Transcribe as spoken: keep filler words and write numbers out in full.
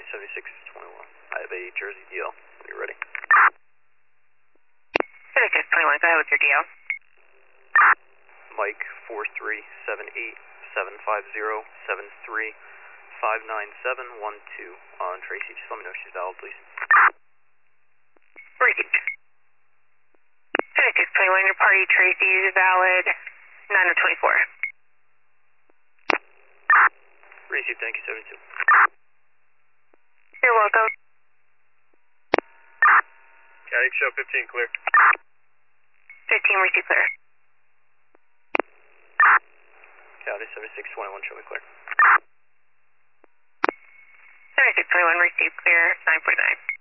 County seventy-six twenty-one. I have a Jersey D L when you're ready. seventy-six twenty-one, go ahead with your D L. Mike four three seven eight seven five zero seven three five nine seven one two on Tracy. Just let me know if she's valid, please. Received. seventy-six twenty-one, your party Tracy is valid nine of twenty-four. Received, thank you, seventy-two. You're welcome. County show fifteen, clear. fifteen, receive clear. County seventy-six twenty-one, show me clear. seventy-six twenty-one, receive clear, nine point nine.